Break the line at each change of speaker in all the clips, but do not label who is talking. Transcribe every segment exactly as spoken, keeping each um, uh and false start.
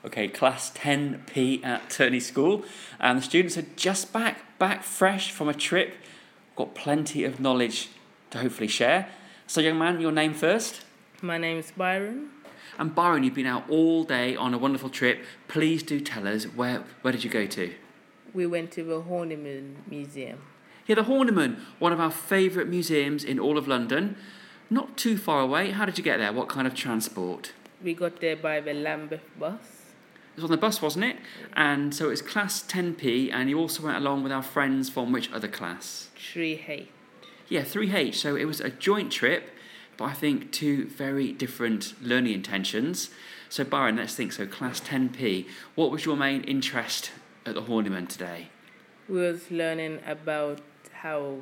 Okay, class ten P at Turney School, and the students are just back, back fresh from a trip. Got plenty of knowledge to hopefully share. So, young man, your name first?
My name is Byron.
And Byron, you've been out all day on a wonderful trip. Please do tell us, where where did you go to?
We went to the Horniman Museum.
Yeah, the Horniman, one of our favourite museums in all of London. Not too far away. How did you get there? What kind of transport?
We got there by the Lambeth bus.
It was on the bus, wasn't it? And so it's class ten P, and you also went along with our friends from which other class?
three H.
Yeah, three H. So it was a joint trip, but I think two very different learning intentions. So Byron, let's think. So class ten P, what was your main interest at the Horniman today?
We was learning about how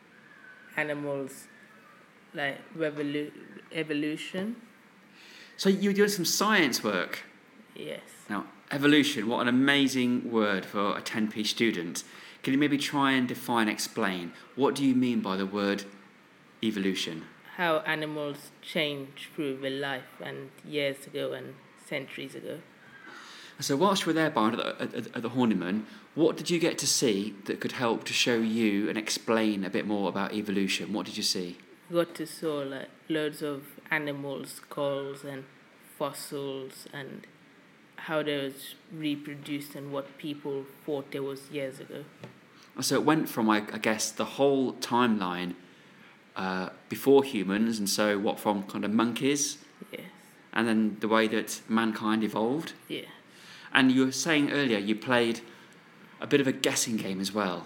animals, like revolu- evolution.
So you were doing some science work.
Yes.
Now, evolution, what an amazing word for a ten P student. Can you maybe try and define, explain, what do you mean by the word evolution?
How animals change through their life and years ago and centuries ago.
So whilst you were there, Byron, at the, at, at the Horniman, what did you get to see that could help to show you and explain a bit more about evolution? What did you see?
We got to saw like loads of animals, skulls and fossils and how they was reproduced and what people thought there was years ago.
So it went from, I, I guess, the whole timeline uh, before humans, and so what, from kind of monkeys?
Yes.
And then the way that mankind evolved?
Yeah.
And you were saying earlier you played a bit of a guessing game as well.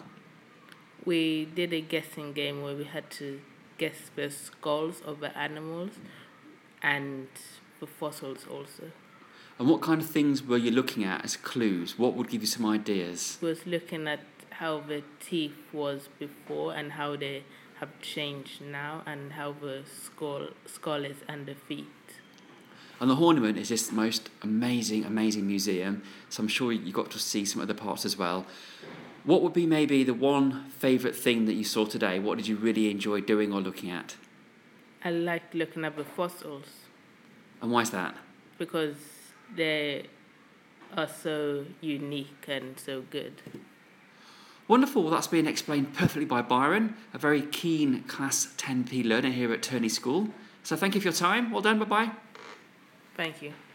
We did a guessing game where we had to guess the skulls of the animals and the fossils also.
And what kind of things were you looking at as clues? What would give you some ideas?
We was looking at how the teeth was before and how they have changed now and how the skull, skull is and the feet.
And the Horniman is this most amazing, amazing museum, so I'm sure you got to see some other parts as well. What would be maybe the one favourite thing that you saw today? What did you really enjoy doing or looking at?
I liked looking at the fossils.
And why is that?
Because they are so unique and so good.
Wonderful. Well, that's been explained perfectly by Byron, a very keen Class ten P learner here at Turney School. So thank you for your time. Well done. Bye-bye.
Thank you.